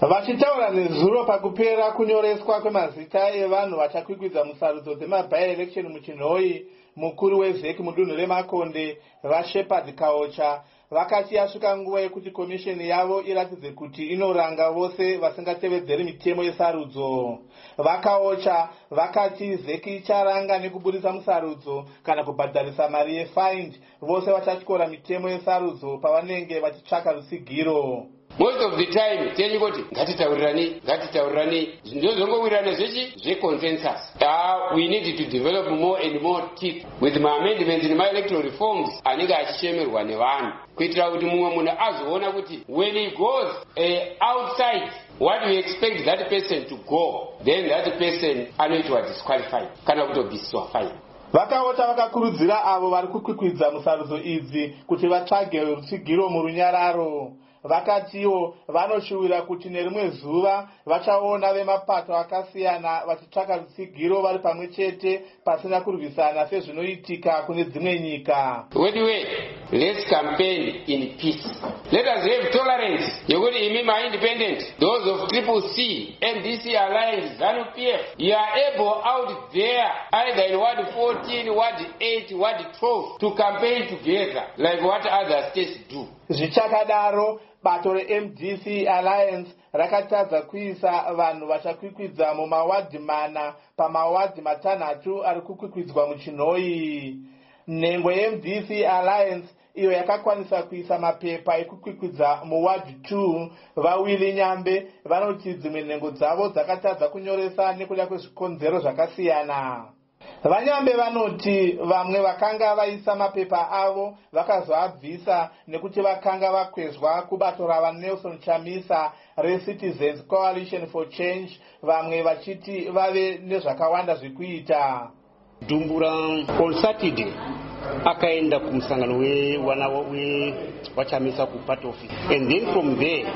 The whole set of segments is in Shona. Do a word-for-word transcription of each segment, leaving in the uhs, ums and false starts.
Vachitaura nezuro pakupera kunyoreswa kwemazita evanhu vachakwikwidza musarudzo dzemaby-election muchinhoi, mukuru wezeki mudunhu reMakonde vaShepherd Kaocha vakati yasvika nguva yekuti komisheni yavo iratidze kuti inoranga vose vasingatevedzeri mitemo yesarudzo. VaKaocha vakati zeki icharanga nekuburisa musarudzo kana kubhadharisa mari yefined vose vachatyora mitemo yesarudzo pavanenge vachitsvaka rutsigiro. Most of the time, telling what ngatitaurirani, ngatitaurirani, ndozongowirirana zvechi zveconsensus. Uh, we need to develop more and more teeth with my amendments in my electoral reforms anenge achichemerwa nevanhu kuitira kuti mumwe munhu azoona kuti when he goes uh, outside what we expect that person to go, then that person anoitwa disqualified kana kutobviswa fine. VaKaocha vakakurudzira avo vari kukwikwidza musarudzo idzi kuti vatsvage rutsigiro murunyararo. Vakatiwo vanoshuwira kuti nerimwe zuva vachaona vemapato akasiyana vachitsvaka rutsigiro vari pamwe chete pasina kurwisana sezvinoitika kune dzimwe nyika. Anyway, let's campaign in peace. Let us have tolerance. Yokuti imi ma-independent, those of Triple C, M D C Alliance, ZANU P F, you are able out there, either in Ward fourteen, Ward eight, Ward twelve, to campaign together like what other states do. Zvichakadaro, bato re-M D C Alliance rakatadza kuisa vanhu vachakwikwidza mumawadhi mana pamawadhi matanhatu ari kukwikwidzwa muchinhoi. Nhengo ye-M D C Alliance iyo yakakwanisa kuisa mapepa ekukwikwidza muwadhi two, vaWilly Nyambe vanoti dzimwe nhengo dzavo dzakatadza kunyoresa nekuda kwezvikonzero zvakasiyana. VaNyambe vanoti vamwe vakanga vaisa mapepa avo vakazoabvisa nekuti vakanga vakwezwa kubato ravaNelson Chamisa reCitizens Coalition for Change, vamwe vachiti vave nezvakawanda zvekuita. Dumbura on Saturday akaenda kumusangano wewana waChamisa kuparty office, and then from there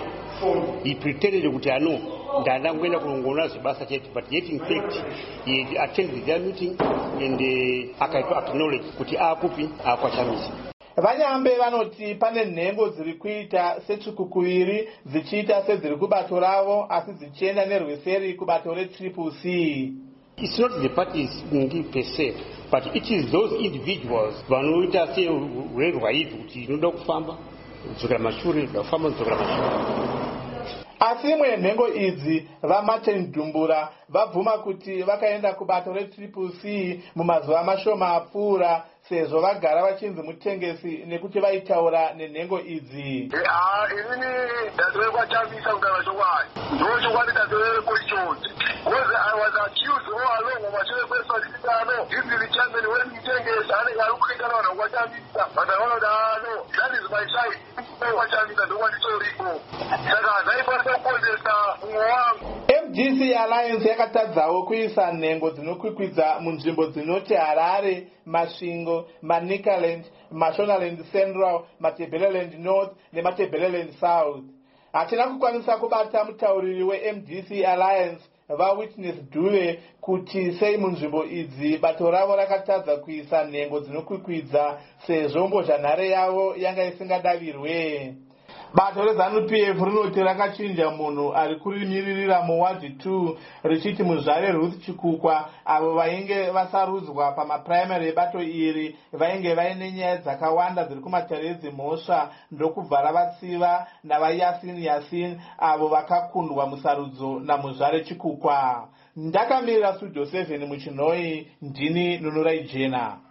he pretended kuti ano ndanda ngoenda kunongona zvibasa chete, but yet in fact he attended their meeting and uh, akaitwa acknowledge kuti akupi akwaChamisa. VaNyambe vanoti pane nhengo dziri kuita setsvikukuviri dzichiita sedziri kubato ravo asi dzichienda nerweseri kubato reTriple C. It's not the parties per se, but it is those individuals vanoita seurerwa hivi kuti inoda kufamba dzokera mashure dzafamba dzokera mashure. Asi imwe nhengo idzi vaMartin Dumbura vabvuma kuti vakaenda kubato reTriple C mumazuva mashoma apfuura sezvo vagara vachinzi mutengesi nekuti vaitaura nenhengo idzi. Ah, inini dadwe kwaChamisa kugara chokwadi. Ndo chokwadi dadwe kwechonzi. Because I was accused all along of mashure kweswazitano. This is the chairman when mutengesi anenge ari kuita nawo kwaChamisa. But I want to know, that is my side. kwaChamisa ndo kwanditoriko. Saka ndaifanira kukonzesa mumwe wangu. M D C Alliance yakatadzawo kuisa nhengo dzinokwikwidza munzvimbo dzinoti Harare, Masvingo, Manicaland, Mashonaland Central, Matabeleland North neMatabeleland South. Hatina kukwanisa kubata mutauriri we-M D C Alliance vaWitness Dube kuti sei munzvimbo idzi bato ravo rakatadza kuisa nhengo dzinokwikwidza sezvo mbozhanhare yavo yanga isingadavirwe. Bato reZANU P F rinoti rakachinja munhu ari kurimiririra muwadhi two richiti muzvare Ruth Chikukwa avo vainge vasarudzwa pamapuraimari ebato iri vainge vaine nyaya dzakawanda dziri kumatare dzimhosva ndokubva ravatsiva navaYasin Yasin avo vakakundwa musarudzo namuzvare Chikukwa. Ndakamirira Studio seven muchinhoi, ndini Nunurai Jena.